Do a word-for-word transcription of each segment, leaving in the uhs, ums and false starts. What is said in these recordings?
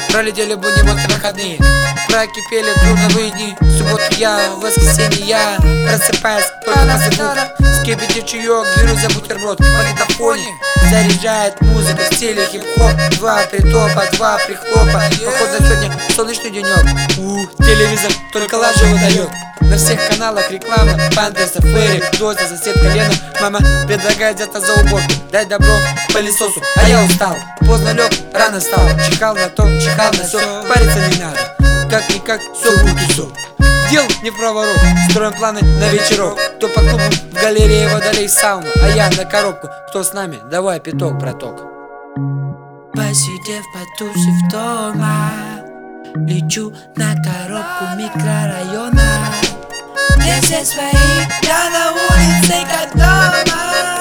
Пролетели будни, вот и выходные. Прокипели трудовые дни. В субботу я, в воскресенье я просыпаюсь только на звук. Скипятив чаек, беру за бутерброд. В магнитофоне заряжает музыка в стиле хип-хоп. Два притопа, два прихлопа. Походу сегодня солнечный денек. У, телевизор только лажи выдает. На всех каналах реклама, Памперсов, Ферри, доза, сосед колено. Мама предлагает взяться за уборку, дай добро пылесосу, а я устал. Поздно лег, рано встал. Чихал на то, чихал на все, париться не надо. Как-никак, все будет все. Дел не в проворот, строим планы на вечерок. Кто по клубу, в галерее водолей сауну, а я на коробку. Кто с нами, давай пяток, браток. Посидев, потусив дома, лечу на коробку микрорайона. Где все свои, я на улице как дома.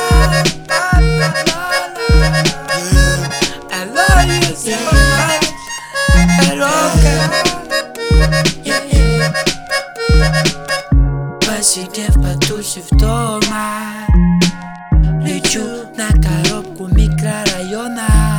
I love you so much. Коробка. Посидев, потусив дома, лечу на коробку микрорайона.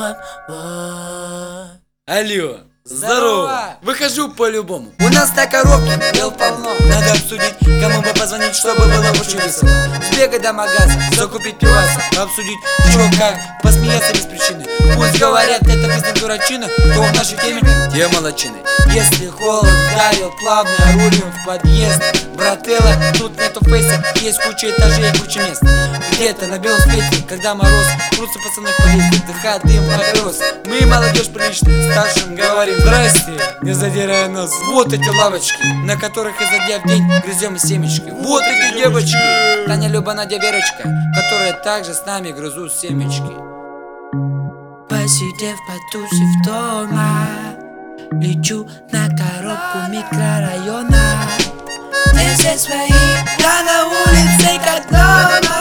Алло, здорово! Выхожу по-любому. У нас на коробке дел полно. Надо обсудить, кому бы позвонить, чтобы было очень весело. Сбегать до магаза, закупить пиваса, обсудить, чё как, посмеяться без причины. Пусть говорят, это бизнес дурачина, то в нашей теме те молодчины. Если холод вдарил, плавно рулим в подъезд. Брателло, тут нету фейса, есть куча этажей и куча мест. Где-то на белом свете, когда мороз, крутятся пацаны в подъезде, дыхает дым папирос. Мы, молодежь приличная, старшим говорим здрасте, не задирая нос. Вот эти лавочки, на которых изо дня в день грызем семечки. Вот эти девочки, Таня, Люба, Надя, Верочка, которые также с нами грызут семечки. Посидев, потусив дома, лечу на коробку микрорайона. Где все свои, я на улице как дома.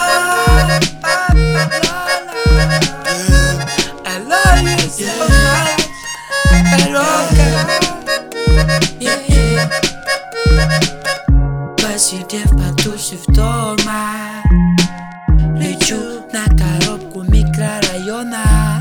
I love you so much. Коробка. Посидев, потусив дома, лечу на коробку микрорайона.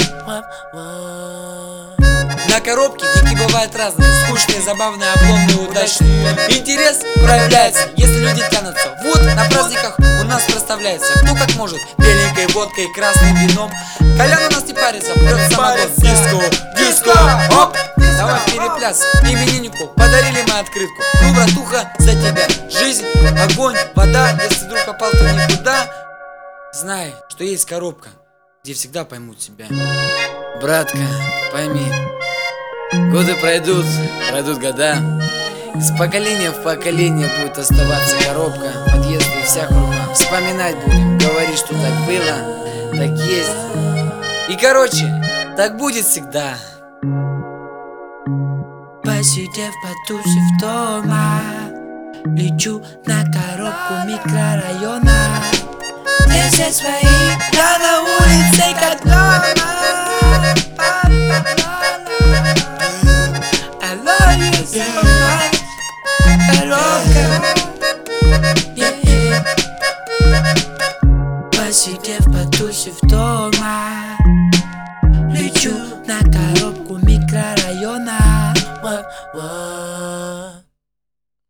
На коробке деньги бывают разные, скучные, забавные, обломные, удачные. Интерес проявляется, если люди тянутся. Вот на праздниках у нас проставляется кто как может, беленькой водкой, красным вином. Колян у нас не парится, прет самогон. Диско, диско, оп! Давай перепляс, имениннику подарили мы открытку. Ну, братуха, за тебя жизнь, огонь, вода. Если вдруг попал ты никуда, знай, что есть коробка, где всегда поймут тебя. Братка, пойми, годы пройдут, пройдут года, с поколения в поколение будет оставаться коробка, подъезды и вся круга. Вспоминать будем, говорить, что так было, так есть. И короче, так будет всегда. Посидев, потусив дома, лечу на коробку микрорайона. Где все свои, я на улице как дома. I love you so much. Коробка.